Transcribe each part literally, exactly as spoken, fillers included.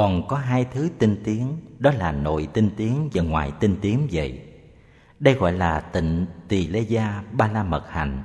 Còn có hai thứ tinh tiến, đó là nội tinh tiến và ngoại tinh tiến vậy. Đây gọi là Tịnh Tỳ Lê Gia Ba La Mật Hạnh.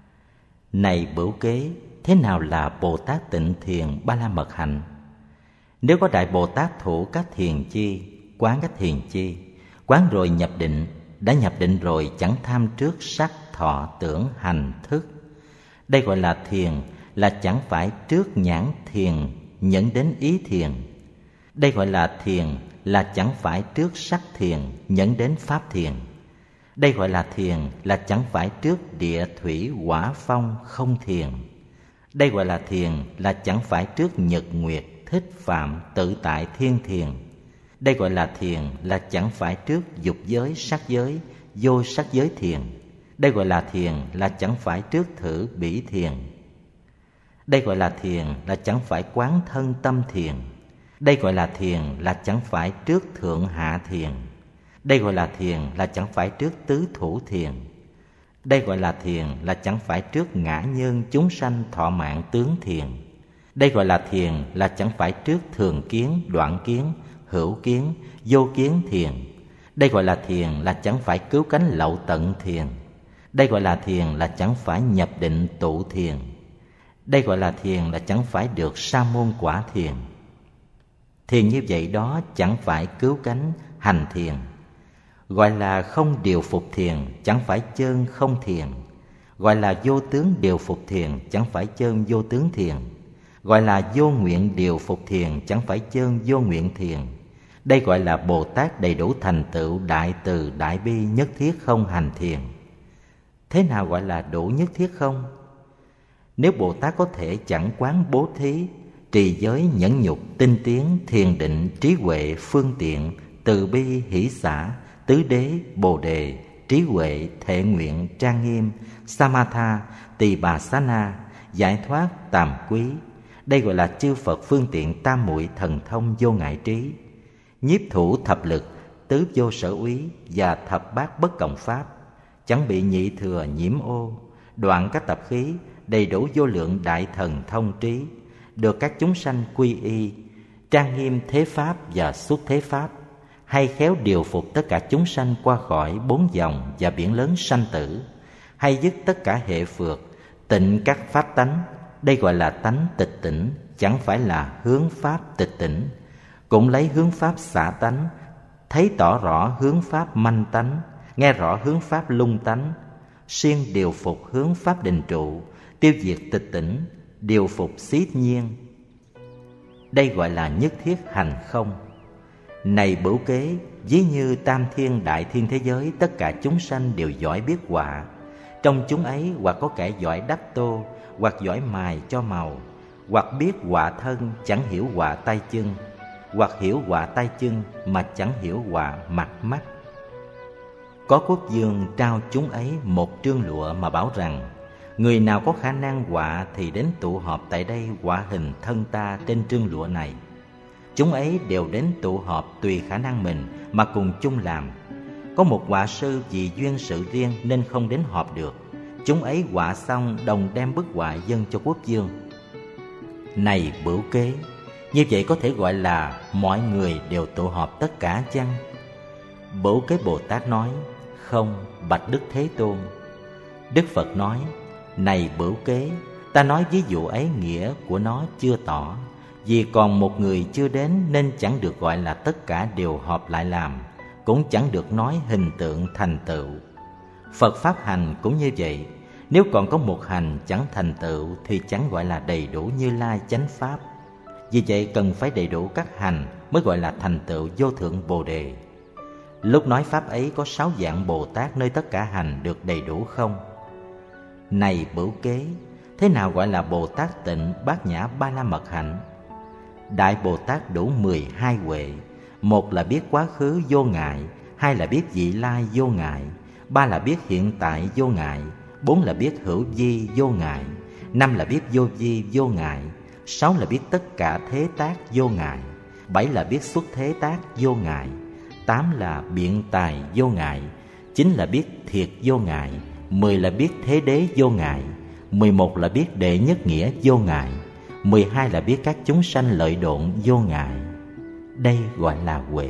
Này Bửu Kế, thế nào là Bồ Tát Tịnh Thiền Ba La Mật Hạnh? Nếu có Đại Bồ Tát thủ các thiền chi, quán các thiền chi, quán rồi nhập định, đã nhập định rồi chẳng tham trước sắc, thọ, tưởng, hành, thức. Đây gọi là thiền, là chẳng phải trước nhãn thiền dẫn đến ý thiền. Đây gọi là thiền, là chẳng phải trước sắc thiền dẫn đến pháp thiền. Đây gọi là thiền, là chẳng phải trước địa thủy hỏa phong không thiền. Đây gọi là thiền, là chẳng phải trước nhật nguyệt thích phạm tự tại thiên thiền. Đây gọi là thiền, là chẳng phải trước dục giới sắc giới vô sắc giới thiền. Đây gọi là thiền, là chẳng phải trước thử bỉ thiền. Đây gọi là thiền, là chẳng phải quán thân tâm thiền. Đây gọi là thiền, là chẳng phải trước thượng hạ thiền. Đây gọi là thiền, là chẳng phải trước tứ thủ thiền. Đây gọi là thiền, là chẳng phải trước ngã nhân chúng sanh thọ mạng tướng thiền. Đây gọi là thiền, là chẳng phải trước thường kiến, đoạn kiến, hữu kiến, vô kiến thiền. Đây gọi là thiền, là chẳng phải cứu cánh lậu tận thiền. Đây gọi là thiền, là chẳng phải nhập định tụ thiền. Đây gọi là thiền, là chẳng phải được sa môn quả thiền. Thiền như vậy đó chẳng phải cứu cánh hành thiền. Gọi là không điều phục thiền, chẳng phải chơn không thiền. Gọi là vô tướng điều phục thiền, chẳng phải chơn vô tướng thiền. Gọi là vô nguyện điều phục thiền, chẳng phải chơn vô nguyện thiền. Đây gọi là Bồ Tát đầy đủ thành tựu đại từ đại bi nhất thiết không hành thiền. Thế nào gọi là đủ nhất thiết không? Nếu Bồ Tát có thể chẳng quán bố thí, trì giới, nhẫn nhục, tinh tiến, thiền định, trí huệ, phương tiện, từ bi, hỷ xả, tứ đế, bồ đề, trí huệ, thệ nguyện, trang nghiêm, samatha, tỳ bà xá na, giải thoát, tàm quý. Đây gọi là chư Phật phương tiện tam muội thần thông vô ngại trí, nhiếp thủ thập lực, tứ vô sở úy và thập bát bất cộng pháp, chẳng bị nhị thừa nhiễm ô, đoạn các tập khí, đầy đủ vô lượng đại thần thông trí, được các chúng sanh quy y, trang nghiêm thế pháp và xuất thế pháp, hay khéo điều phục tất cả chúng sanh qua khỏi bốn dòng và biển lớn sanh tử, hay dứt tất cả hệ phược, tịnh các pháp tánh. Đây gọi là tánh tịch tỉnh, chẳng phải là hướng pháp tịch tỉnh. Cũng lấy hướng pháp xả tánh, thấy tỏ rõ hướng pháp manh tánh, nghe rõ hướng pháp lung tánh, siêng điều phục hướng pháp định trụ, tiêu diệt tịch tỉnh, điều phục xí nhiên. Đây gọi là nhất thiết hành không. Này Bửu Kế, ví như tam thiên đại thiên thế giới, tất cả chúng sanh đều giỏi biết họa. Trong chúng ấy hoặc có kẻ giỏi đắp tô, hoặc giỏi mài cho màu, hoặc biết họa thân chẳng hiểu họa tay chân, hoặc hiểu họa tay chân mà chẳng hiểu họa mặt mắt. Có quốc vương trao chúng ấy một trương lụa mà bảo rằng: người nào có khả năng họa thì đến tụ họp tại đây họa hình thân ta trên trương lụa này. Chúng ấy đều đến tụ họp tùy khả năng mình mà cùng chung làm. Có một họa sư vì duyên sự riêng nên không đến họp được. Chúng ấy họa xong đồng đem bức họa dâng cho quốc vương. Này Bửu Kế, như vậy có thể gọi là mọi người đều tụ họp tất cả chăng? Bửu Kế Bồ Tát nói: không, bạch Đức Thế Tôn. Đức Phật nói: này Bửu Kế, ta nói ví dụ ấy nghĩa của nó chưa tỏ. Vì còn một người chưa đến nên chẳng được gọi là tất cả đều họp lại làm, cũng chẳng được nói hình tượng thành tựu. Phật Pháp hành cũng như vậy. Nếu còn có một hành chẳng thành tựu thì chẳng gọi là đầy đủ Như Lai chánh Pháp. Vì vậy cần phải đầy đủ các hành mới gọi là thành tựu vô thượng Bồ Đề. Lúc nói Pháp ấy có sáu dạng Bồ Tát nơi tất cả hành được đầy đủ không? Này Bửu Kế, thế nào gọi là Bồ Tát tịnh bát nhã ba la mật hạnh? Đại Bồ Tát đủ mười hai huệ. Một là biết quá khứ vô ngại, hai là biết vị lai vô ngại, ba là biết hiện tại vô ngại, bốn là biết hữu vi vô ngại, năm là biết vô vi vô ngại, sáu là biết tất cả thế tác vô ngại, bảy là biết xuất thế tác vô ngại, tám là biện tài vô ngại, chín là biết thiệt vô ngại, mười là biết thế đế vô ngại, mười một là biết đệ nhất nghĩa vô ngại, mười hai là biết các chúng sanh lợi độn vô ngại. Đây gọi là huệ.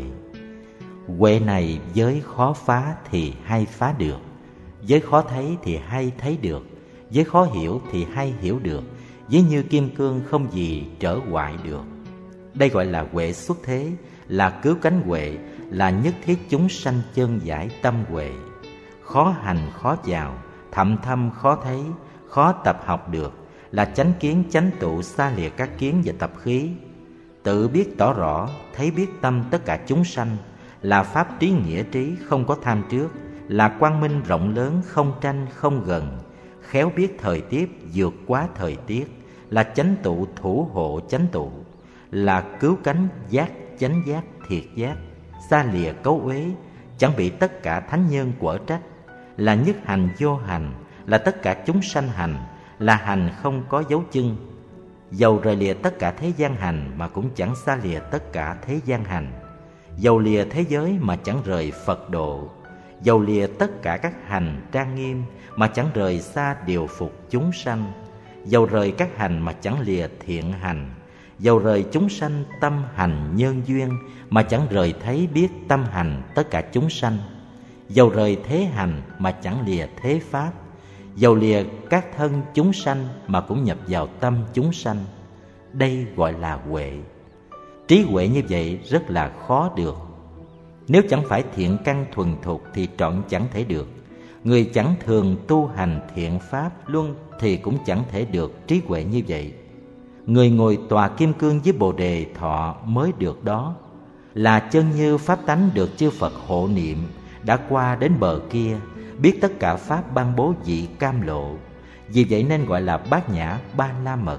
Huệ này giới khó phá thì hay phá được, giới khó thấy thì hay thấy được, giới khó hiểu thì hay hiểu được, giới như kim cương không gì trở hoại được. Đây gọi là huệ xuất thế, là cứu cánh huệ, là nhất thiết chúng sanh chân giải tâm huệ. Khó hành khó vào, thậm thâm khó thấy, khó tập học được, là chánh kiến chánh tụ xa lìa các kiến và tập khí. Tự biết tỏ rõ, thấy biết tâm tất cả chúng sanh, là pháp trí nghĩa trí không có tham trước, là quang minh rộng lớn không tranh không gần, khéo biết thời tiết vượt quá thời tiết, là chánh tụ thủ hộ chánh tụ, là cứu cánh giác chánh giác thiệt giác, xa lìa cấu uế, chẳng bị tất cả thánh nhân quở trách, là nhất hành vô hành, là tất cả chúng sanh hành, là hành không có dấu chân. Dầu rời lìa tất cả thế gian hành mà cũng chẳng xa lìa tất cả thế gian hành. Dầu lìa thế giới mà chẳng rời Phật độ. Dầu lìa tất cả các hành trang nghiêm mà chẳng rời xa điều phục chúng sanh. Dầu rời các hành mà chẳng lìa thiện hành. Dầu rời chúng sanh tâm hành nhân duyên mà chẳng rời thấy biết tâm hành tất cả chúng sanh. Dầu rời thế hành mà chẳng lìa thế pháp. Dầu lìa các thân chúng sanh mà cũng nhập vào tâm chúng sanh. Đây gọi là huệ. Trí huệ như vậy rất là khó được. Nếu chẳng phải thiện căn thuần thục thì trọn chẳng thể được. Người chẳng thường tu hành thiện pháp luôn thì cũng chẳng thể được trí huệ như vậy. Người ngồi tòa kim cương với bồ đề thọ mới được đó, là chân như pháp tánh được chư Phật hộ niệm, đã qua đến bờ kia, biết tất cả pháp ban bố vị cam lộ. Vì vậy nên gọi là bát nhã ba la mật.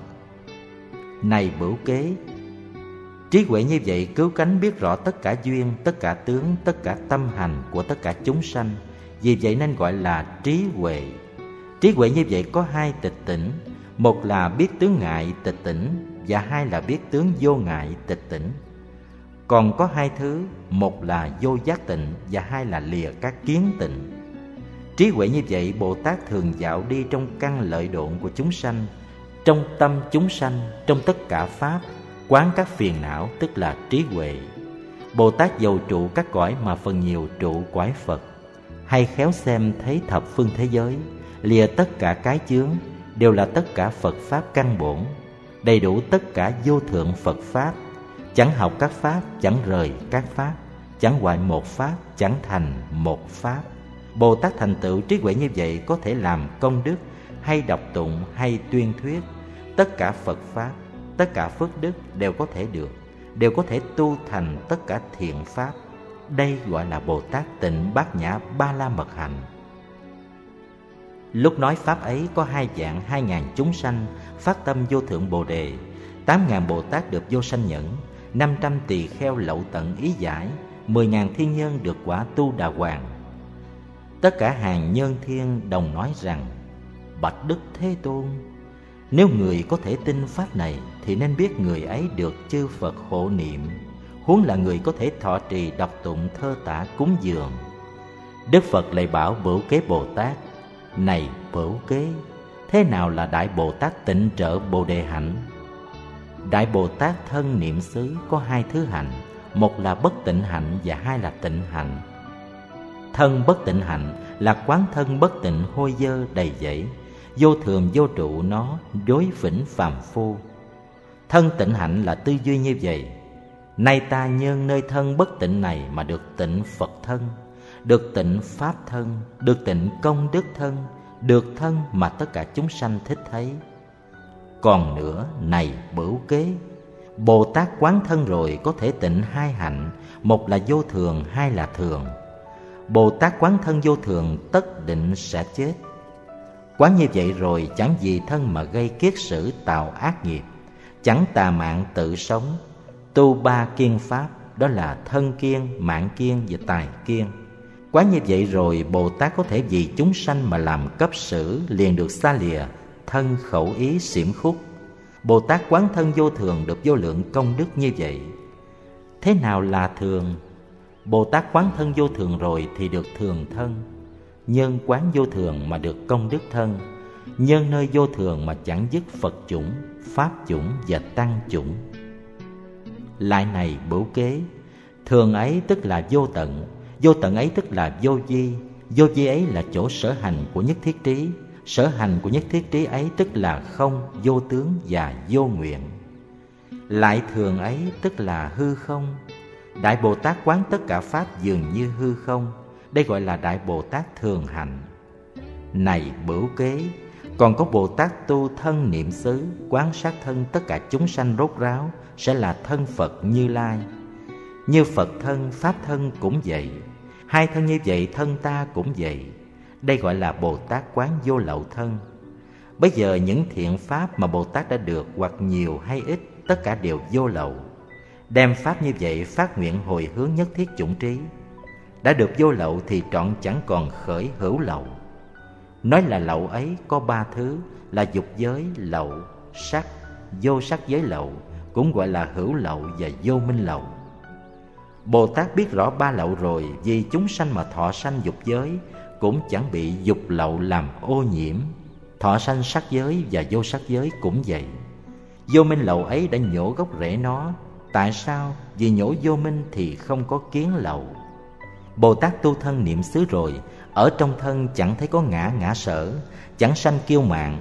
Này Bửu Kế, trí huệ như vậy cứu cánh biết rõ tất cả duyên, tất cả tướng, tất cả tâm hành của tất cả chúng sanh. Vì vậy nên gọi là trí huệ. Trí huệ như vậy có hai tịch tỉnh, một là biết tướng ngại tịch tỉnh, và hai là biết tướng vô ngại tịch tỉnh. Còn có hai thứ, một là vô giác tịnh và hai là lìa các kiến tịnh. Trí huệ như vậy Bồ Tát thường dạo đi trong căn lợi độn của chúng sanh, trong tâm chúng sanh, trong tất cả pháp, quán các phiền não, tức là trí huệ. Bồ Tát dầu trụ các cõi mà phần nhiều trụ cõi Phật, hay khéo xem thấy thập phương thế giới, lìa tất cả cái chướng, đều là tất cả Phật pháp căn bổn, đầy đủ tất cả vô thượng Phật pháp, chẳng học các pháp, chẳng rời các pháp, chẳng hoại một pháp, chẳng thành một pháp. Bồ Tát thành tựu trí huệ như vậy có thể làm công đức, hay đọc tụng, hay tuyên thuyết. Tất cả Phật pháp, tất cả phước đức đều có thể được, đều có thể tu thành tất cả thiện pháp. Đây gọi là Bồ Tát tịnh bát nhã ba la mật hạnh. Lúc nói pháp ấy có hai dạng hai ngàn chúng sanh phát tâm vô thượng bồ đề, tám ngàn Bồ Tát được vô sanh nhẫn, năm trăm tỳ kheo lậu tận ý giải, mười ngàn thiên nhân được quả tu đà hoàng. Tất cả hàng nhân thiên đồng nói rằng: Bạch Đức Thế Tôn, nếu người có thể tin pháp này thì nên biết người ấy được chư Phật hộ niệm, huống là người có thể thọ trì đọc tụng thơ tả cúng dường. Đức Phật lại bảo Bửu Kế Bồ Tát: Này Bửu Kế, thế nào là Đại Bồ Tát tịnh trợ Bồ Đề hạnh? Đại Bồ Tát thân niệm xứ có hai thứ hạnh, một là bất tịnh hạnh và hai là tịnh hạnh. Thân bất tịnh hạnh là quán thân bất tịnh hôi dơ đầy dẫy, vô thường vô trụ nó đối vĩnh phàm phu. Thân tịnh hạnh là tư duy như vậy: nay ta nhân nơi thân bất tịnh này mà được tịnh Phật thân, được tịnh Pháp thân, được tịnh công đức thân, được thân mà tất cả chúng sanh thích thấy. Còn nữa, này Bửu Kế, Bồ Tát quán thân rồi có thể tịnh hai hạnh, một là vô thường, hai là thường. Bồ Tát quán thân vô thường tất định sẽ chết. Quán như vậy rồi chẳng vì thân mà gây kiết sử tạo ác nghiệp, chẳng tà mạng tự sống, tu ba kiên pháp, đó là thân kiên, mạng kiên và tài kiên. Quán như vậy rồi Bồ Tát có thể vì chúng sanh mà làm cấp sử, liền được xa lìa thân khẩu ý xiểm khúc. Bồ Tát quán thân vô thường được vô lượng công đức như vậy. Thế nào là thường? Bồ Tát quán thân vô thường rồi thì được thường thân. Nhân quán vô thường mà được công đức thân. Nhân nơi vô thường mà chẳng dứt Phật chủng, Pháp chủng và Tăng chủng. lại này bửu kế. Thường ấy tức là vô tận, vô tận ấy tức là vô vi, vô vi ấy là chỗ sở hành của nhất thiết trí, sở hành của nhất thiết trí ấy tức là không, vô tướng và vô nguyện. Lại thường ấy tức là hư không. Đại Bồ Tát quán tất cả pháp dường như hư không, đây gọi là Đại Bồ Tát thường hành. Này bửu kế, còn có Bồ Tát tu thân niệm xứ, quán sát thân tất cả chúng sanh rốt ráo, sẽ là thân Phật Như Lai. Như Phật thân, Pháp thân cũng vậy, hai thân như vậy thân ta cũng vậy. Đây gọi là Bồ Tát quán vô lậu thân. Bây giờ những thiện pháp mà Bồ Tát đã được, hoặc nhiều hay ít, tất cả đều vô lậu. Đem pháp như vậy phát nguyện hồi hướng nhất thiết chủng trí. Đã được vô lậu thì trọn chẳng còn khởi hữu lậu. Nói là lậu ấy có ba thứ là dục giới lậu, sắc, vô sắc giới lậu, cũng gọi là hữu lậu và vô minh lậu. Bồ Tát biết rõ ba lậu rồi, vì chúng sanh mà thọ sanh dục giới cũng chẳng bị dục lậu làm ô nhiễm. Thọ sanh sắc giới và vô sắc giới cũng vậy. Vô minh lậu ấy đã nhổ gốc rễ nó. Tại sao? Vì nhổ vô minh thì không có kiến lậu. Bồ Tát tu thân niệm xứ rồi, ở trong thân chẳng thấy có ngã ngã sở, chẳng sanh kiêu mạn.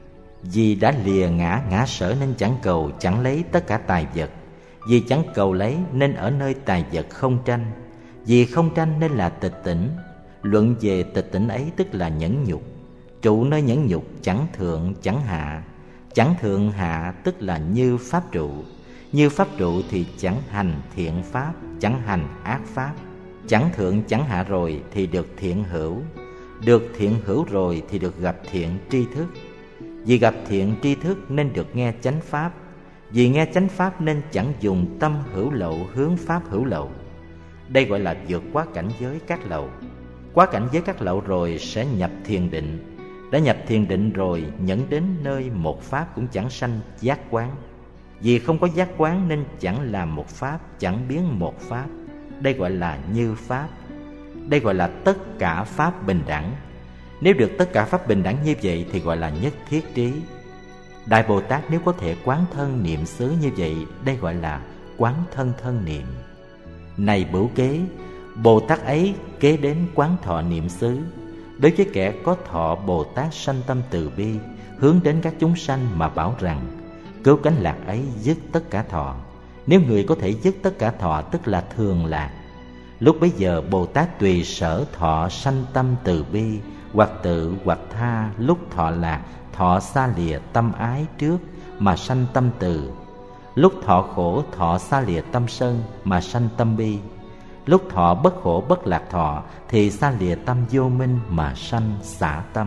Vì đã lìa ngã ngã sở nên chẳng cầu, chẳng lấy tất cả tài vật. Vì chẳng cầu lấy nên ở nơi tài vật không tranh. Vì không tranh nên là tịch tỉnh. Luận về tịch tỉnh ấy tức là nhẫn nhục. Trụ nơi nhẫn nhục chẳng thượng chẳng hạ. Chẳng thượng hạ tức là như pháp trụ. Như pháp trụ thì chẳng hành thiện pháp, chẳng hành ác pháp. Chẳng thượng chẳng hạ rồi thì được thiện hữu. Được thiện hữu rồi thì được gặp thiện tri thức. Vì gặp thiện tri thức nên được nghe chánh pháp. Vì nghe chánh pháp nên chẳng dùng tâm hữu lậu hướng pháp hữu lậu. Đây gọi là vượt qua cảnh giới các lậu. Qua cảnh giới các lậu rồi sẽ nhập thiền định. Đã nhập thiền định rồi, nhẫn đến nơi một pháp cũng chẳng sanh giác quán. Vì không có giác quán nên chẳng làm một pháp, chẳng biến một pháp. Đây gọi là như pháp. Đây gọi là tất cả pháp bình đẳng. Nếu được tất cả pháp bình đẳng như vậy thì gọi là nhất thiết trí. Đại Bồ Tát nếu có thể quán thân niệm xứ như vậy, đây gọi là quán thân thân niệm. Này bửu kế, Bồ Tát ấy kế đến quán thọ niệm xứ. Đối với kẻ có thọ Bồ Tát sanh tâm từ bi, hướng đến các chúng sanh mà bảo rằng cứu cánh lạc ấy dứt tất cả thọ. Nếu người có thể dứt tất cả thọ tức là thường lạc. Lúc bấy giờ Bồ Tát tùy sở thọ sanh tâm từ bi, hoặc tự hoặc tha. Lúc thọ lạc, thọ xa lìa tâm ái trước mà sanh tâm từ. Lúc thọ khổ, thọ xa lìa tâm sân mà sanh tâm bi. Lúc thọ bất khổ bất lạc thọ thì xa lìa tâm vô minh mà sanh xả tâm.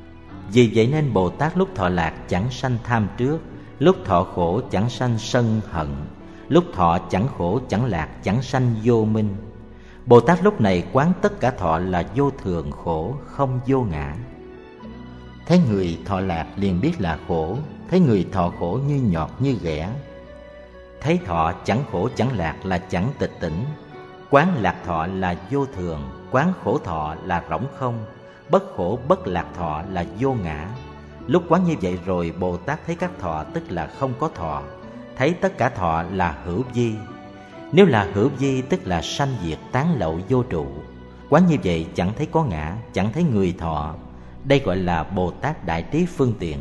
Vì vậy nên Bồ Tát lúc thọ lạc chẳng sanh tham trước, lúc thọ khổ chẳng sanh sân hận, lúc thọ chẳng khổ chẳng lạc chẳng sanh vô minh. Bồ Tát lúc này quán tất cả thọ là vô thường khổ, không vô ngã. Thấy người thọ lạc liền biết là khổ, thấy người thọ khổ như nhọt như ghẻ. Thấy thọ chẳng khổ chẳng lạc là chẳng tịch tỉnh. Quán lạc thọ là vô thường, quán khổ thọ là rỗng không, bất khổ bất lạc thọ là vô ngã. Lúc quán như vậy rồi, Bồ Tát thấy các thọ tức là không có thọ, thấy tất cả thọ là hữu vi. Nếu là hữu vi tức là sanh diệt tán lậu vô trụ. Quán như vậy chẳng thấy có ngã, chẳng thấy người thọ. Đây gọi là Bồ Tát đại trí phương tiện.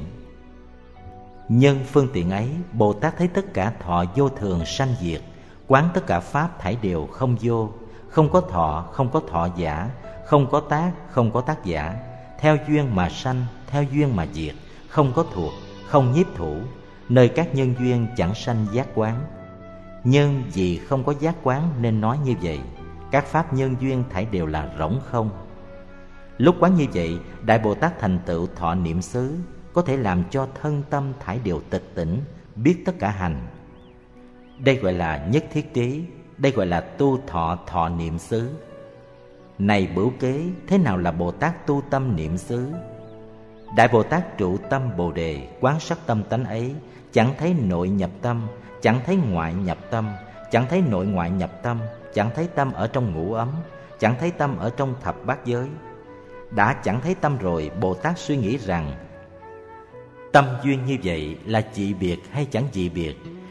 Nhân phương tiện ấy, Bồ Tát thấy tất cả thọ vô thường sanh diệt, quán tất cả pháp thảy đều không vô, không có thọ, không có thọ giả, không có tác, không có tác giả, theo duyên mà sanh, theo duyên mà diệt, không có thuộc, không nhiếp thủ, nơi các nhân duyên chẳng sanh giác quán. Nhưng vì không có giác quán nên nói như vậy, các pháp nhân duyên thảy đều là rỗng không. Lúc quán như vậy, Đại Bồ Tát thành tựu thọ niệm xứ, có thể làm cho thân tâm thảy đều tịch tỉnh, biết tất cả hành. Đây gọi là nhất thiết trí, đây gọi là tu thọ thọ niệm xứ. Này bửu kế, thế nào là Bồ Tát tu tâm niệm xứ? Đại Bồ Tát trụ tâm Bồ Đề, quán sát tâm tánh ấy, chẳng thấy nội nhập tâm, chẳng thấy ngoại nhập tâm, chẳng thấy nội ngoại nhập tâm, chẳng thấy tâm ở trong ngũ ấm, chẳng thấy tâm ở trong thập bát giới. Đã chẳng thấy tâm rồi, Bồ Tát suy nghĩ rằng tâm duyên như vậy là dị biệt hay chẳng dị biệt?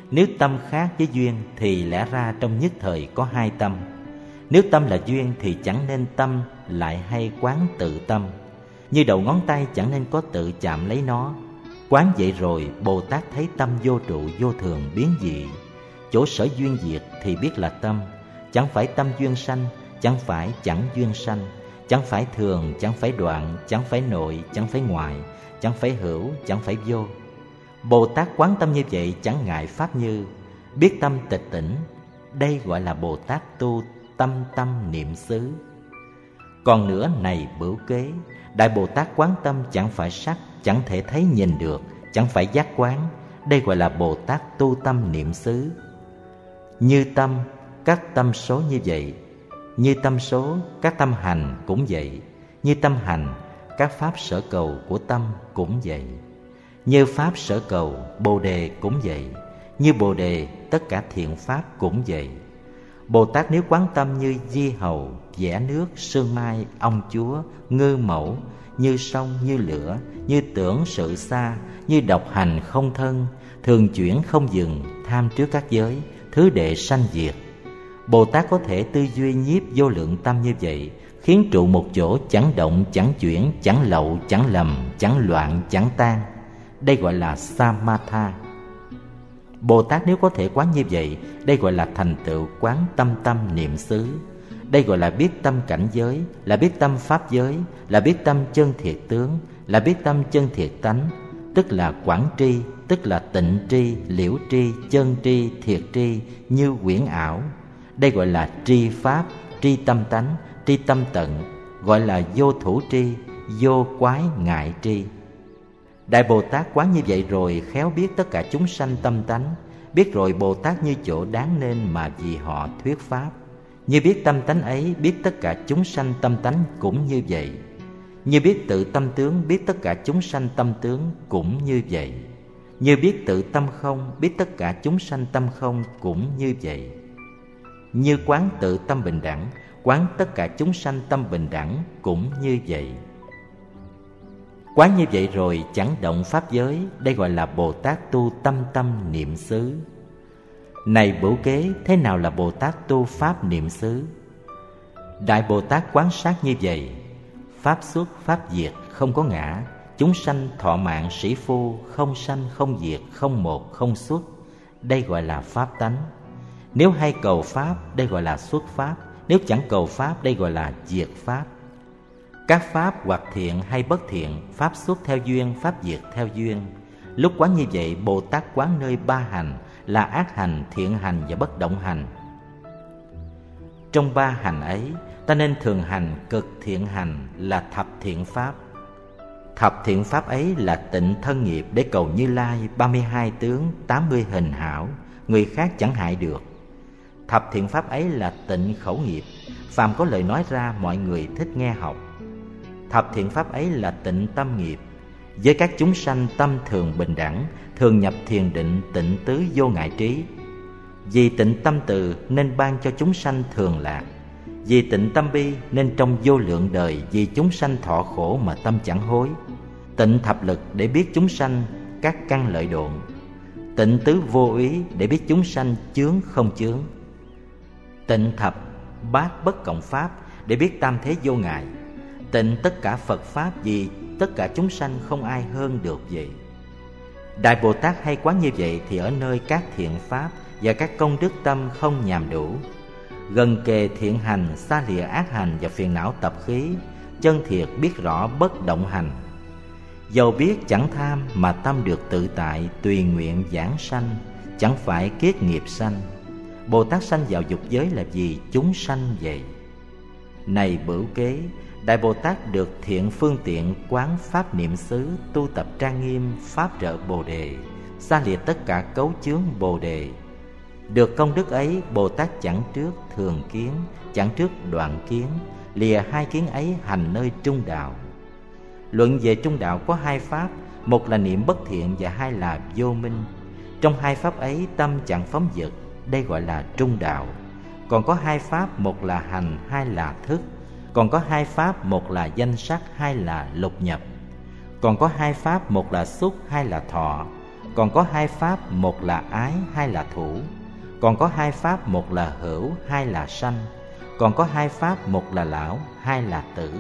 Nếu tâm khác với duyên thì lẽ ra trong nhất thời có hai tâm. Nếu tâm là duyên thì chẳng nên tâm lại hay quán tự tâm. Như đầu ngón tay chẳng nên có tự chạm lấy nó. Quán vậy rồi Bồ Tát thấy tâm vô trụ vô thường biến dị. Chỗ sở duyên diệt thì biết là tâm. Chẳng phải tâm duyên sanh, chẳng phải chẳng duyên sanh, chẳng phải thường, chẳng phải đoạn, chẳng phải nội, chẳng phải ngoại, chẳng phải hữu, chẳng phải vô. Bồ Tát quán tâm như vậy chẳng ngại pháp như, biết tâm tịch tỉnh. Đây gọi là Bồ Tát tu tâm tâm niệm xứ. Còn nữa này Bửu Kế, Đại Bồ Tát quán tâm chẳng phải sắc, chẳng thể thấy nhìn được, chẳng phải giác quán. Đây gọi là Bồ Tát tu tâm niệm xứ. Như tâm, các tâm số như vậy. Như tâm số, các tâm hành cũng vậy. Như tâm hành, các pháp sở cầu của tâm cũng vậy. Như pháp sở cầu, Bồ Đề cũng vậy. Như Bồ Đề, tất cả thiện pháp cũng vậy. Bồ Tát nếu quán tâm như di hầu, vẽ nước, sương mai, ong chúa, ngư mẫu, như sông, như lửa, như tưởng sự xa, như độc hành không thân, thường chuyển không dừng, tham trước các giới, thứ đệ sanh diệt. Bồ Tát có thể tư duy nhiếp vô lượng tâm như vậy, khiến trụ một chỗ chẳng động, chẳng chuyển, chẳng lậu, chẳng lầm, chẳng loạn, chẳng tan. Đây gọi là Samatha. Bồ Tát nếu có thể quán như vậy, đây gọi là thành tựu quán tâm tâm niệm xứ. Đây gọi là biết tâm cảnh giới, là biết tâm pháp giới, là biết tâm chân thiệt tướng, là biết tâm chân thiệt tánh, tức là quảng tri, tức là tịnh tri, liễu tri, chân tri, thiệt tri, như quyển ảo. Đây gọi là tri pháp, tri tâm tánh, tri tâm tận, gọi là vô thủ tri, vô quái ngại tri. Đại Bồ Tát quán như vậy rồi khéo biết tất cả chúng sanh tâm tánh. Biết rồi Bồ Tát như chỗ đáng nên mà vì họ thuyết pháp. Như biết tâm tánh ấy, biết tất cả chúng sanh tâm tánh cũng như vậy. Như biết tự tâm tướng, biết tất cả chúng sanh tâm tướng cũng như vậy. Như biết tự tâm không, biết tất cả chúng sanh tâm không cũng như vậy. Như quán tự tâm bình đẳng, quán tất cả chúng sanh tâm bình đẳng cũng như vậy. Quán như vậy rồi chẳng động pháp giới, đây gọi là Bồ Tát tu tâm tâm niệm xứ. Này Bửu Kế, thế nào là Bồ Tát tu pháp niệm xứ? Đại Bồ Tát quán sát như vậy: pháp xuất, pháp diệt, không có ngã. Chúng sanh thọ mạng sĩ phu, không sanh, không diệt, không một, không xuất. Đây gọi là pháp tánh. Nếu hay cầu pháp, đây gọi là xuất pháp. Nếu chẳng cầu pháp, đây gọi là diệt pháp. Các pháp hoặc thiện hay bất thiện, pháp xuất theo duyên, pháp diệt theo duyên. Lúc quán như vậy, Bồ Tát quán nơi ba hành là ác hành, thiện hành và bất động hành. Trong ba hành ấy, ta nên thường hành cực thiện hành là thập thiện pháp. Thập thiện pháp ấy là tịnh thân nghiệp để cầu Như Lai, ba mươi hai tướng, tám mươi hình hảo, người khác chẳng hại được. Thập thiện pháp ấy là tịnh khẩu nghiệp, phàm có lời nói ra mọi người thích nghe học. Thập thiện pháp ấy là tịnh tâm nghiệp, với các chúng sanh tâm thường bình đẳng, thường nhập thiền định tịnh tứ vô ngại trí. Vì tịnh tâm từ nên ban cho chúng sanh thường lạc. Vì tịnh tâm bi nên trong vô lượng đời vì chúng sanh thọ khổ mà tâm chẳng hối. Tịnh thập lực để biết chúng sanh các căn lợi độn. Tịnh tứ vô ý để biết chúng sanh chướng không chướng. Tịnh thập bát bất cộng pháp để biết tam thế vô ngại. Tịnh tất cả Phật pháp vì tất cả chúng sanh không ai hơn được vậy. Đại Bồ Tát hay quán như vậy thì ở nơi các thiện pháp và các công đức tâm không nhàm đủ, gần kề thiện hành, xa lìa ác hành và phiền não tập khí, chân thiệt biết rõ bất động hành. Dầu biết chẳng tham mà tâm được tự tại, tùy nguyện giảng sanh, chẳng phải kiết nghiệp sanh. Bồ Tát sanh vào dục giới là vì chúng sanh vậy. Này Bửu Kế, Đại Bồ Tát được thiện phương tiện quán pháp niệm xứ, tu tập trang nghiêm pháp trợ Bồ Đề, xa lìa tất cả cấu chướng Bồ Đề. Được công đức ấy, Bồ Tát chẳng trước thường kiến, chẳng trước đoạn kiến, lìa hai kiến ấy hành nơi trung đạo. Luận về trung đạo có hai pháp, một là niệm bất thiện và hai là vô minh. Trong hai pháp ấy tâm chẳng phóng dật, đây gọi là trung đạo. Còn có hai pháp, một là hành, hai là thức. Còn có hai pháp, một là danh sắc, hai là lục nhập. Còn có hai pháp, một là xúc, hai là thọ. Còn có hai pháp, một là ái, hai là thủ. Còn có hai pháp, một là hữu, hai là sanh. Còn có hai pháp, một là lão, hai là tử.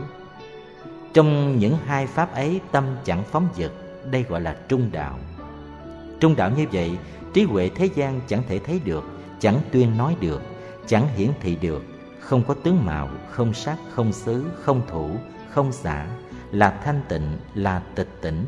Trong những hai pháp ấy, tâm chẳng phóng dật, đây gọi là trung đạo. Trung đạo như vậy, trí huệ thế gian chẳng thể thấy được, chẳng tuyên nói được, chẳng hiển thị được, không có tướng mạo, không sắc, không xứ, không thủ, không xả, là thanh tịnh, là tịch tỉnh.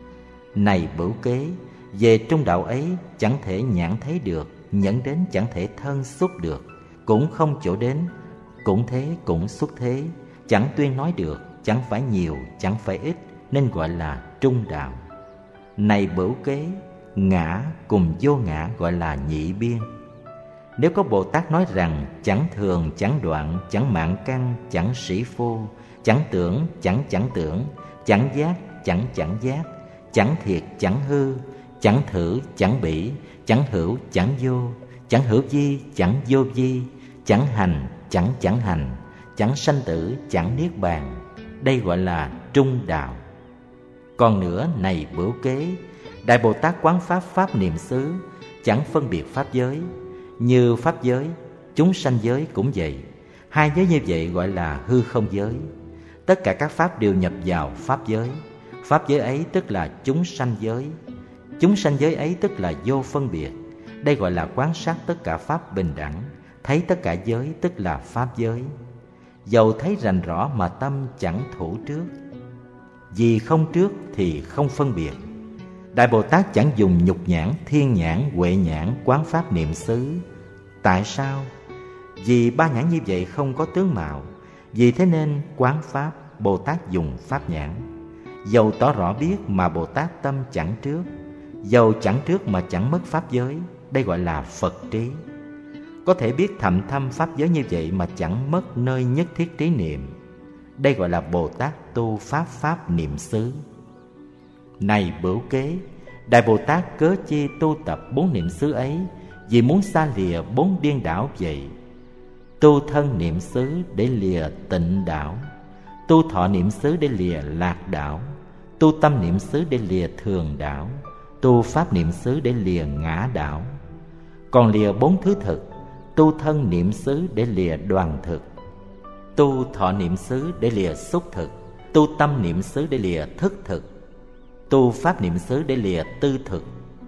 Này Bửu Kế, về trung đạo ấy chẳng thể nhãn thấy được, nhẫn đến chẳng thể thân xúc được, cũng không chỗ đến, cũng thế cũng xuất thế, chẳng tuyên nói được, chẳng phải nhiều, chẳng phải ít, nên gọi là trung đạo. Này Bửu Kế, ngã cùng vô ngã gọi là nhị biên. Nếu có Bồ Tát nói rằng chẳng thường, chẳng đoạn, chẳng mạng căn, chẳng sĩ phu, chẳng tưởng, chẳng chẳng tưởng, chẳng giác, chẳng chẳng giác, chẳng thiệt, chẳng hư, chẳng thử, chẳng bỉ, chẳng hữu, chẳng vô, chẳng hữu vi, chẳng vô vi, chẳng hành, chẳng chẳng hành, chẳng sanh tử, chẳng niết bàn, đây gọi là trung đạo. Còn nữa, này Bửu Kế, Đại Bồ Tát quán pháp pháp niệm xứ, chẳng phân biệt pháp giới. Như pháp giới, chúng sanh giới cũng vậy. Hai giới như vậy gọi là hư không giới. Tất cả các pháp đều nhập vào pháp giới. Pháp giới ấy tức là chúng sanh giới. Chúng sanh giới ấy tức là vô phân biệt. Đây gọi là quán sát tất cả pháp bình đẳng. Thấy tất cả giới tức là pháp giới. Dầu thấy rành rõ mà tâm chẳng thủ trước. Vì không trước thì không phân biệt. Đại Bồ Tát chẳng dùng nhục nhãn, thiên nhãn, huệ nhãn quán pháp niệm xứ. Tại sao? Vì ba nhãn như vậy không có tướng mạo. Vì thế nên quán pháp, Bồ Tát dùng pháp nhãn. Dầu tỏ rõ biết mà Bồ Tát tâm chẳng trước. Dầu chẳng trước mà chẳng mất pháp giới, đây gọi là Phật trí. Có thể biết thậm thâm pháp giới như vậy mà chẳng mất nơi nhất thiết trí niệm, đây gọi là Bồ Tát tu pháp pháp niệm xứ. Này Bửu Kế, Đại Bồ Tát cớ chi tu tập bốn niệm xứ ấy, vì muốn xa lìa bốn điên đảo vậy. Tu thân niệm xứ để lìa tịnh đảo, tu thọ niệm xứ để lìa lạc đảo, tu tâm niệm xứ để lìa thường đảo, tu pháp niệm xứ để lìa ngã đảo. Còn lìa bốn thứ thực, tu thân niệm xứ để lìa đoàn thực, tu thọ niệm xứ để lìa xúc thực, tu tâm niệm xứ để lìa thức thực, tu pháp niệm xứ để lìa tư thực.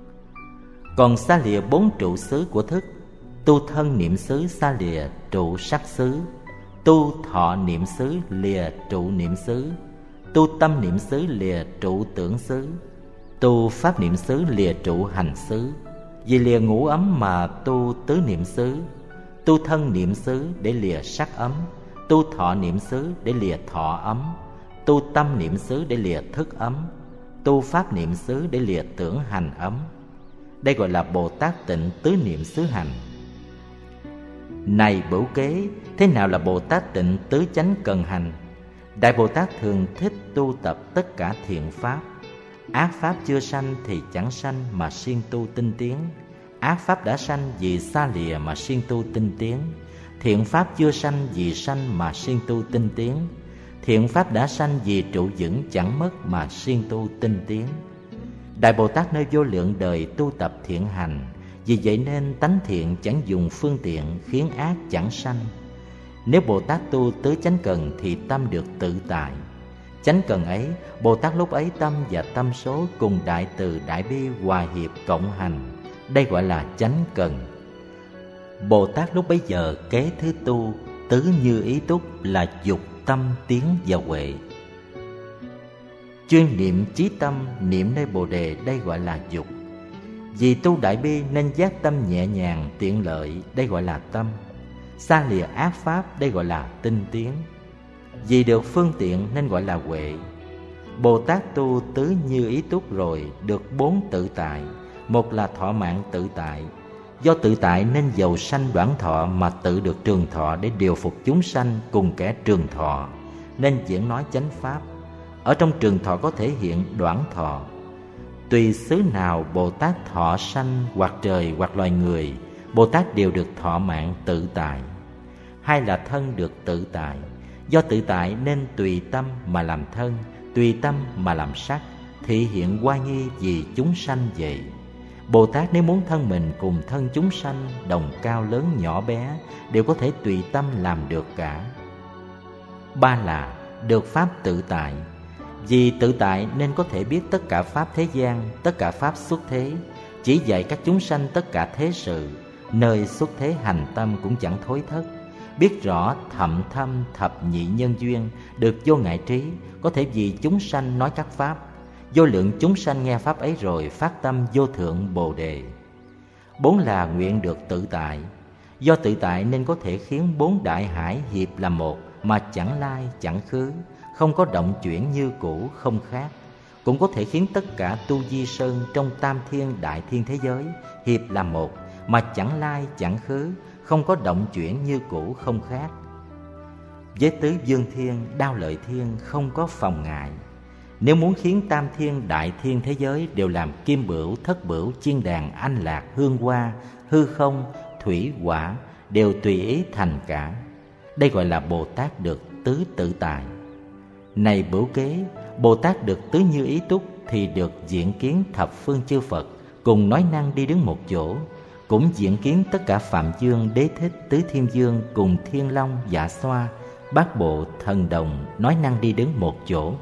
Còn xa lìa bốn trụ xứ của thức, tu thân niệm xứ xa lìa trụ sắc xứ, tu thọ niệm xứ lìa trụ niệm xứ, tu tâm niệm xứ lìa trụ tưởng xứ, tu pháp niệm xứ lìa trụ hành xứ. Vì lìa ngũ ấm mà tu tứ niệm xứ, tu thân niệm xứ để lìa sắc ấm, tu thọ niệm xứ để lìa thọ ấm, tu tâm niệm xứ để lìa thức ấm, tu pháp niệm xứ để lìa tưởng hành ấm. Đây gọi là Bồ Tát tịnh tứ niệm xứ hành. Này Bửu Kế, thế nào là Bồ Tát tịnh tứ chánh cần hành? Đại Bồ Tát thường thích tu tập tất cả thiện pháp. Ác pháp chưa sanh thì chẳng sanh mà siêng tu tinh tiến. Ác pháp đã sanh vì xa lìa mà siêng tu tinh tiến. Thiện pháp chưa sanh vì sanh mà siêng tu tinh tiến. Thiện pháp đã sanh vì trụ vững chẳng mất mà siêng tu tinh tiến. Đại Bồ Tát nơi vô lượng đời tu tập thiện hành, vì vậy nên tánh thiện chẳng dùng phương tiện khiến ác chẳng sanh. Nếu Bồ Tát tu tứ chánh cần thì tâm được tự tại. Chánh cần ấy, Bồ Tát lúc ấy tâm và tâm số cùng đại từ đại bi hòa hiệp cộng hành, đây gọi là chánh cần. Bồ Tát lúc bấy giờ kế thứ tu tứ như ý túc là dục tâm tiến và huệ. Chuyên niệm chí tâm, niệm nơi Bồ Đề, đây gọi là dục. Vì tu đại bi nên giác tâm nhẹ nhàng tiện lợi, đây gọi là tâm. Xa lìa ác pháp, đây gọi là tinh tiến. Vì được phương tiện nên gọi là huệ. Bồ Tát tu tứ như ý túc rồi được bốn tự tại. Một là thọ mạng tự tại, do tự tại nên giàu sanh đoạn thọ mà tự được trường thọ để điều phục chúng sanh cùng kẻ trường thọ, nên diễn nói chánh pháp. Ở trong trường thọ có thể hiện đoạn thọ. Tùy xứ nào Bồ Tát thọ sanh hoặc trời hoặc loài người, Bồ Tát đều được thọ mạng tự tại. Hai là thân được tự tại, do tự tại nên tùy tâm mà làm thân, tùy tâm mà làm sắc, thị hiện oai nghi vì chúng sanh vậy. Bồ Tát nếu muốn thân mình cùng thân chúng sanh, đồng cao lớn nhỏ bé, đều có thể tùy tâm làm được cả. Ba là được pháp tự tại. Vì tự tại nên có thể biết tất cả pháp thế gian, tất cả pháp xuất thế, chỉ dạy các chúng sanh tất cả thế sự, nơi xuất thế hành tâm cũng chẳng thối thất. Biết rõ thậm thâm thập nhị nhân duyên, được vô ngại trí, có thể vì chúng sanh nói các pháp. Vô lượng chúng sanh nghe pháp ấy rồi phát tâm vô thượng Bồ Đề. Bốn là nguyện được tự tại. Do tự tại nên có thể khiến bốn đại hải hiệp làm một, mà chẳng lai chẳng khứ, không có động chuyển như cũ không khác. Cũng có thể khiến tất cả tu di sơn trong tam thiên đại thiên thế giới hiệp làm một, mà chẳng lai chẳng khứ, không có động chuyển như cũ không khác. Với tứ dương thiên, đao lợi thiên không có phòng ngại. Nếu muốn khiến tam thiên đại thiên thế giới đều làm kim bửu, thất bửu, chiên đàn, anh lạc, hương hoa, hư không, thủy, hỏa đều tùy ý thành cả. Đây gọi là Bồ Tát được tứ tự tại. Này Bửu Kế, Bồ Tát được tứ như ý túc thì được diện kiến thập phương chư Phật cùng nói năng đi đứng một chỗ, cũng diện kiến tất cả Phạm Dương, Đế Thích, Tứ Thiên Dương cùng Thiên Long, Dạ Xoa, Bát Bộ, Thần Đồng nói năng đi đứng một chỗ.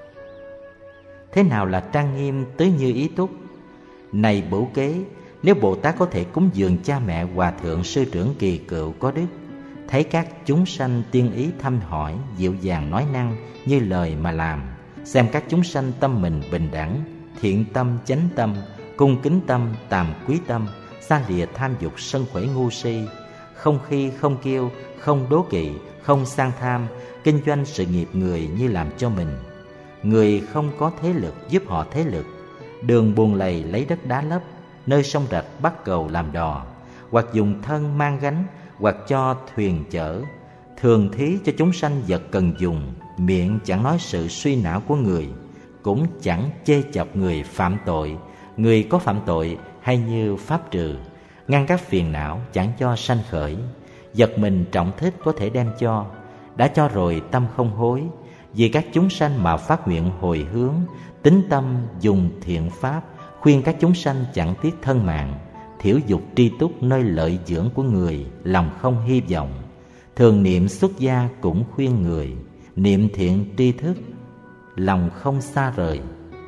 Thế nào là trang nghiêm tứ như ý túc? Này Bửu Kế, nếu Bồ Tát có thể cúng dường cha mẹ, hòa thượng, sư trưởng kỳ cựu có đức, thấy các chúng sanh tiên ý thăm hỏi, dịu dàng nói năng như lời mà làm, xem các chúng sanh tâm mình bình đẳng, thiện tâm, chánh tâm, cung kính tâm, tàm quý tâm, xa lìa tham dục sân khởi ngu si, không khi không kiêu, không đố kỵ, không sang tham, kinh doanh sự nghiệp người như làm cho mình. Người không có thế lực giúp họ thế lực, đường buồn lầy lấy đất đá lấp, nơi sông rạch bắt cầu làm đò, hoặc dùng thân mang gánh, hoặc cho thuyền chở, thường thí cho chúng sanh vật cần dùng, miệng chẳng nói sự suy não của người, cũng chẳng chê chọc người phạm tội, người có phạm tội hay như pháp trừ, ngăn các phiền não chẳng cho sanh khởi. Vật mình trọng thích có thể đem cho, đã cho rồi tâm không hối, vì các chúng sanh mà phát nguyện hồi hướng, tín tâm dùng thiện pháp, khuyên các chúng sanh chẳng tiếc thân mạng, thiểu dục tri túc nơi lợi dưỡng của người, lòng không hy vọng. Thường niệm xuất gia cũng khuyên người, niệm thiện tri thức, lòng không xa rời.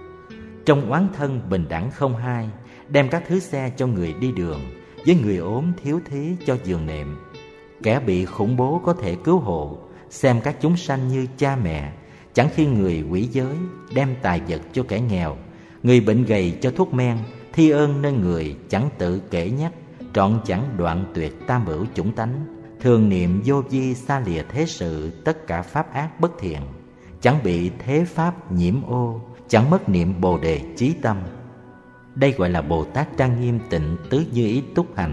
Trong oán thân bình đẳng không hai, đem các thứ xe cho người đi đường, với người ốm thiếu thí cho giường nệm. Kẻ bị khủng bố có thể cứu hộ, xem các chúng sanh như cha mẹ, chẳng khi người quỷ giới, đem tài vật cho kẻ nghèo, người bệnh gầy cho thuốc men, thi ơn nơi người chẳng tự kể nhắc, trọn chẳng đoạn tuyệt tam bửu chủng tánh, thường niệm vô vi xa lìa thế sự tất cả pháp ác bất thiện, chẳng bị thế pháp nhiễm ô, chẳng mất niệm Bồ Đề chí tâm. Đây gọi là Bồ Tát trang nghiêm tịnh tứ như ý túc hành.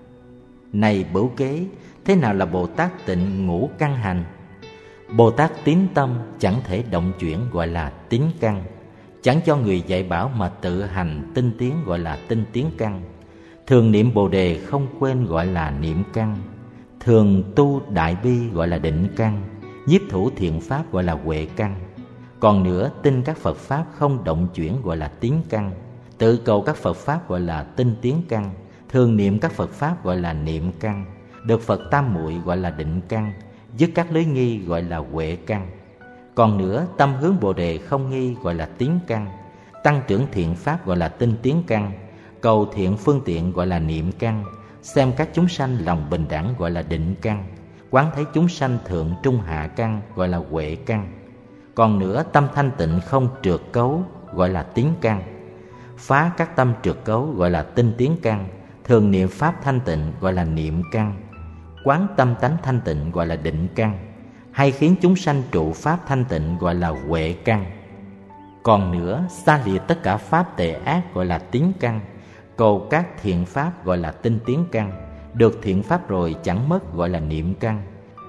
Này Bửu Kế, thế nào là Bồ Tát tịnh ngũ căn hành? Bồ Tát tín tâm chẳng thể động chuyển gọi là tín căn, chẳng cho người dạy bảo mà tự hành tinh tiến gọi là tinh tiến căn, thường niệm Bồ Đề không quên gọi là niệm căn, thường tu đại bi gọi là định căn, nhiếp thủ thiện pháp gọi là huệ căn. Còn nữa tin các Phật pháp không động chuyển gọi là tín căn, tự cầu các Phật pháp gọi là tinh tiến căn, thường niệm các Phật pháp gọi là niệm căn, được Phật tam muội gọi là định căn, dứt các lưới nghi gọi là huệ căn. Còn nữa tâm hướng Bồ Đề không nghi gọi là tín căn, tăng trưởng thiện pháp gọi là tinh tiến căn, cầu thiện phương tiện gọi là niệm căn, xem các chúng sanh lòng bình đẳng gọi là định căn, quán thấy chúng sanh thượng trung hạ căn gọi là huệ căn. Còn nữa tâm thanh tịnh không trượt cấu gọi là tín căn, phá các tâm trượt cấu gọi là tinh tiến căn, thường niệm pháp thanh tịnh gọi là niệm căn, quán tâm tánh thanh tịnh gọi là định căn, hay khiến chúng sanh trụ pháp thanh tịnh gọi là huệ căn. Còn nữa xa lìa tất cả pháp tệ ác gọi là tín căn, cầu các thiện pháp gọi là tinh tiến căn, được thiện pháp rồi chẳng mất gọi là niệm căn,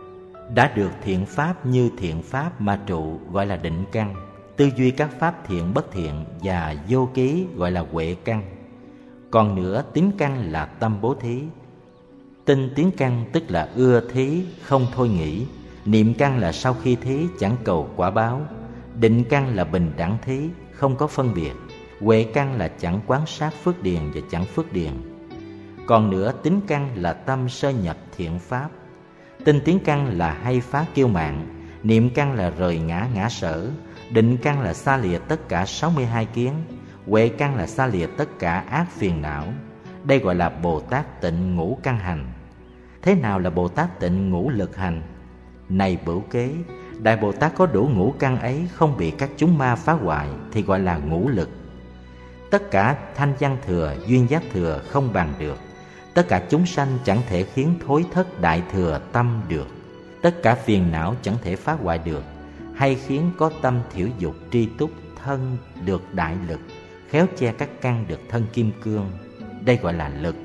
đã được thiện pháp như thiện pháp mà trụ gọi là định căn, tư duy các pháp thiện bất thiện và vô ký gọi là huệ căn. Còn nữa tín căn là tâm bố thí, tinh tiến căn tức là ưa thí không thôi nghĩ, niệm căn là sau khi thí chẳng cầu quả báo, định căn là bình đẳng thí không có phân biệt, Huệ căn là chẳng quán sát phước điền và chẳng phước điền. Còn nữa, tính căn là tâm sơ nhập thiện pháp. Tinh tiến căn là hay phá kiêu mạn. Niệm căn là rời ngã ngã sở. Định căn là xa lìa tất cả sáu mươi hai kiến. Huệ căn là xa lìa tất cả ác phiền não. Đây gọi là Bồ Tát tịnh ngũ căn hành. Thế nào là Bồ Tát tịnh ngũ lực hành? Này Bửu Kế, Đại Bồ Tát có đủ ngũ căn ấy, không bị các chúng ma phá hoại, thì gọi là ngũ lực. Tất cả thanh văn thừa, duyên giác thừa không bằng được. Tất cả chúng sanh chẳng thể khiến thối thất đại thừa tâm được. Tất cả phiền não chẳng thể phá hoại được, hay khiến có tâm thiểu dục tri túc thân được đại lực, khéo che các căn được thân kim cương. Đây gọi là lực.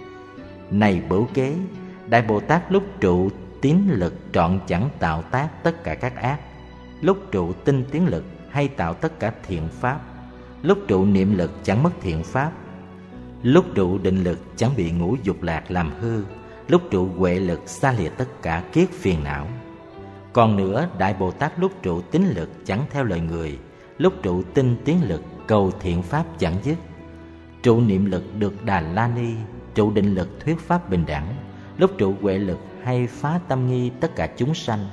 Này Bửu Kế, Đại Bồ Tát lúc trụ tín lực trọn chẳng tạo tác tất cả các ác. Lúc trụ tinh tiến lực hay tạo tất cả thiện pháp. Lúc trụ niệm lực chẳng mất thiện pháp. Lúc trụ định lực chẳng bị ngũ dục lạc làm hư. Lúc trụ huệ lực xa lìa tất cả kiết phiền não. Còn nữa, Đại Bồ Tát lúc trụ tín lực chẳng theo lời người. Lúc trụ tinh tiến lực cầu thiện pháp chẳng dứt. Trụ niệm lực được Đà La Ni. Trụ định lực thuyết pháp bình đẳng. Lúc trụ huệ lực hay phá tâm nghi tất cả chúng sanh.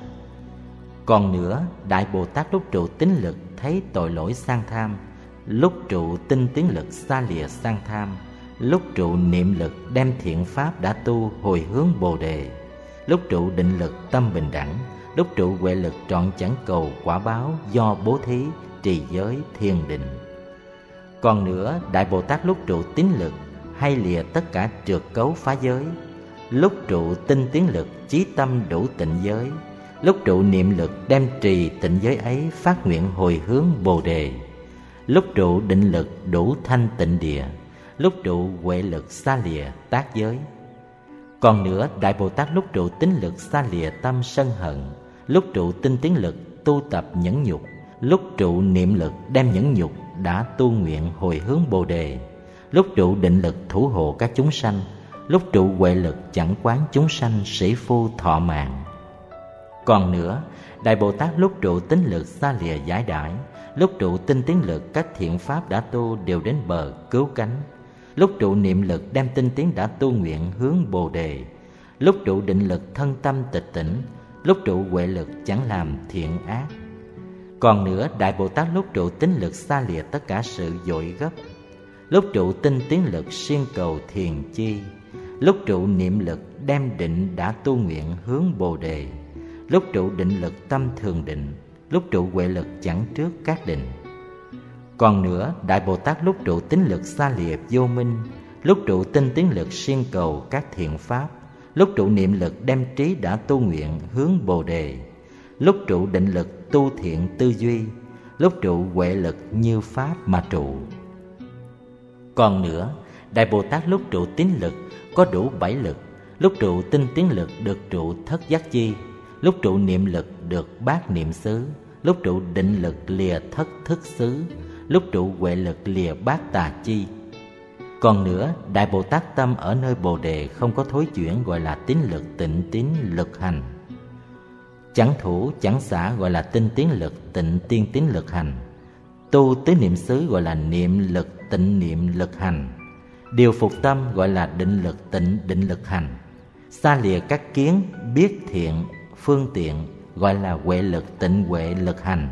Còn nữa, Đại Bồ Tát lúc trụ tín lực thấy tội lỗi sang tham. Lúc trụ tinh tiến lực xa lìa sang tham. Lúc trụ niệm lực đem thiện pháp đã tu hồi hướng Bồ Đề. Lúc trụ định lực tâm bình đẳng. Lúc trụ huệ lực trọn chẳng cầu quả báo do bố thí, trì giới, thiền định. Còn nữa, Đại Bồ Tát lúc trụ tín lực hay lìa tất cả trượt cấu phá giới. Lúc trụ tinh tiến lực chí tâm đủ tịnh giới. Lúc trụ niệm lực đem trì tịnh giới ấy phát nguyện hồi hướng Bồ Đề. Lúc trụ định lực đủ thanh tịnh địa. Lúc trụ huệ lực xa lìa tác giới. Còn nữa, Đại Bồ Tát lúc trụ tín lực xa lìa tâm sân hận. Lúc trụ tinh tiến lực tu tập nhẫn nhục. Lúc trụ niệm lực đem nhẫn nhục đã tu nguyện hồi hướng Bồ Đề. Lúc trụ định lực thủ hộ các chúng sanh. Lúc trụ huệ lực chẳng quán chúng sanh sĩ phu thọ mạng. Còn nữa, Đại Bồ Tát lúc trụ tín lực xa lìa giải đãi. Lúc trụ tinh tiến lực các thiện pháp đã tu đều đến bờ cứu cánh. Lúc trụ niệm lực đem tinh tiến đã tu nguyện hướng Bồ Đề. Lúc trụ định lực thân tâm tịch tỉnh. Lúc trụ huệ lực chẳng làm thiện ác. Còn nữa, Đại Bồ Tát lúc trụ tín lực xa lìa tất cả sự vội gấp. Lúc trụ tinh tiến lực siêng cầu thiền chi. Lúc trụ niệm lực đem định đã tu nguyện hướng Bồ Đề. Lúc trụ định lực tâm thường định. Lúc trụ huệ lực chẳng trước các định. Còn nữa, Đại Bồ Tát lúc trụ tín lực xa lìa vô minh. Lúc trụ tinh tiến lực siêng cầu các thiện pháp. Lúc trụ niệm lực đem trí đã tu nguyện hướng Bồ Đề. Lúc trụ định lực tu thiện tư duy. Lúc trụ huệ lực như pháp mà trụ. Còn nữa, Đại Bồ Tát lúc trụ tín lực có đủ bảy lực. Lúc trụ tinh tiến lực được trụ thất giác chi. Lúc trụ niệm lực được bát niệm xứ. Lúc trụ định lực lìa thất thức xứ. Lúc trụ huệ lực lìa bát tà chi. Còn nữa, Đại Bồ Tát tâm ở nơi Bồ Đề không có thối chuyển gọi là tín lực tịnh tín lực hành. Chẳng thủ chẳng xả gọi là tinh tiến lực tịnh tiên tín lực hành. Tu tứ niệm xứ gọi là niệm lực tịnh niệm lực hành. Điều phục tâm gọi là định lực tịnh định lực hành. Xa lìa các kiến biết thiện phương tiện gọi là huệ lực tịnh huệ lực hành.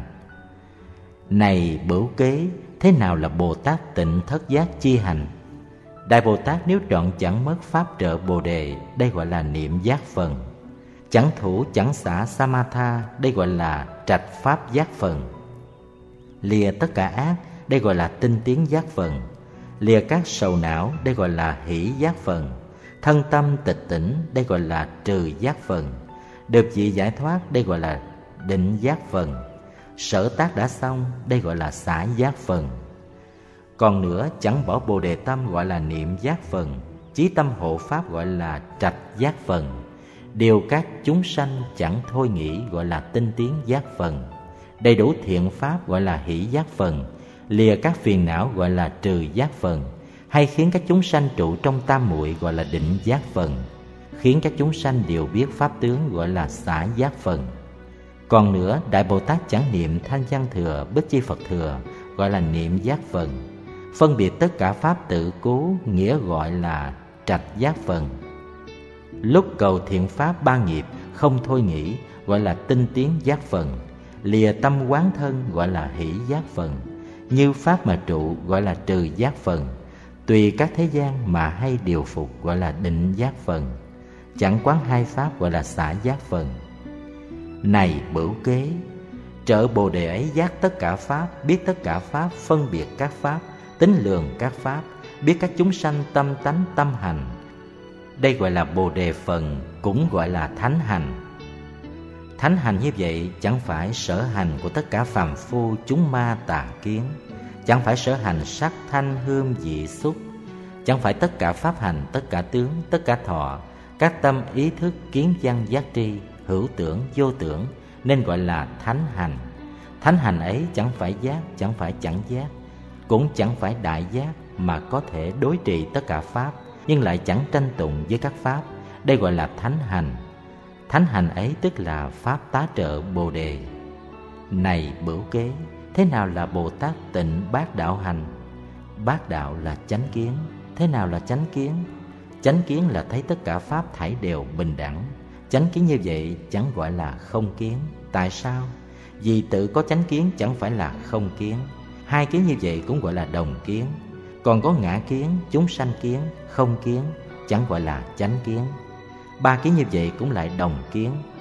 Này Bửu Kế, thế nào là Bồ Tát tịnh thất giác chi hành? Đại Bồ Tát nếu trọn chẳng mất pháp trợ Bồ Đề, đây gọi là niệm giác phần. Chẳng thủ chẳng xả Samatha, đây gọi là trạch pháp giác phần. Lìa tất cả ác, đây gọi là tinh tiến giác phần. Lìa các sầu não, đây gọi là hỷ giác phần. Thân tâm tịch tỉnh, đây gọi là trừ giác phần. Được vị giải thoát, đây gọi là định giác phần. Sở tác đã xong, đây gọi là xả giác phần. Còn nữa, chẳng bỏ Bồ Đề tâm gọi là niệm giác phần. Chí tâm hộ pháp gọi là trạch giác phần. Điều các chúng sanh chẳng thôi nghĩ gọi là tinh tiến giác phần. Đầy đủ thiện pháp gọi là hỷ giác phần. Lìa các phiền não gọi là trừ giác phần. Hay khiến các chúng sanh trụ trong tam muội gọi là định giác phần. Khiến các chúng sanh đều biết pháp tướng gọi là xả giác phần. Còn nữa, Đại Bồ Tát chẳng niệm thanh văn thừa, bích chi Phật thừa gọi là niệm giác phần. Phân biệt tất cả pháp tự cố nghĩa gọi là trạch giác phần. Lúc cầu thiện pháp ba nghiệp không thôi nghĩ gọi là tinh tiến giác phần. Lìa tâm quán thân gọi là hỷ giác phần. Như pháp mà trụ gọi là trừ giác phần. Tùy các thế gian mà hay điều phục gọi là định giác phần. Chẳng quán hai pháp gọi là xả giác phần. Này Bửu Kế, trợ Bồ Đề ấy giác tất cả pháp, biết tất cả pháp, phân biệt các pháp, tính lường các pháp, biết các chúng sanh tâm tánh tâm hành. Đây gọi là Bồ Đề phần, cũng gọi là thánh hành. Thánh hành như vậy chẳng phải sở hành của tất cả phàm phu chúng ma tà kiến, chẳng phải sở hành sắc thanh hương vị xúc, chẳng phải tất cả pháp hành, tất cả tướng, tất cả thọ, các tâm ý thức kiến văn giác tri, hữu tưởng vô tưởng, nên gọi là thánh hành. Thánh hành ấy chẳng phải giác, chẳng phải chẳng giác, cũng chẳng phải đại giác, mà có thể đối trị tất cả pháp, nhưng lại chẳng tranh tụng với các pháp. Đây gọi là thánh hành. Thánh hành ấy tức là pháp tá trợ Bồ Đề. Này Bửu Kế, thế nào là Bồ Tát tịnh bát đạo hành? Bát đạo là chánh kiến. Thế nào là chánh kiến? Chánh kiến là thấy tất cả pháp thảy đều bình đẳng. Chánh kiến như vậy chẳng gọi là không kiến. Tại sao? Vì tự có chánh kiến chẳng phải là không kiến. Hai kiến như vậy cũng gọi là đồng kiến. Còn có ngã kiến, chúng sanh kiến, không kiến, chẳng gọi là chánh kiến. Ba kiến như vậy cũng lại đồng kiến.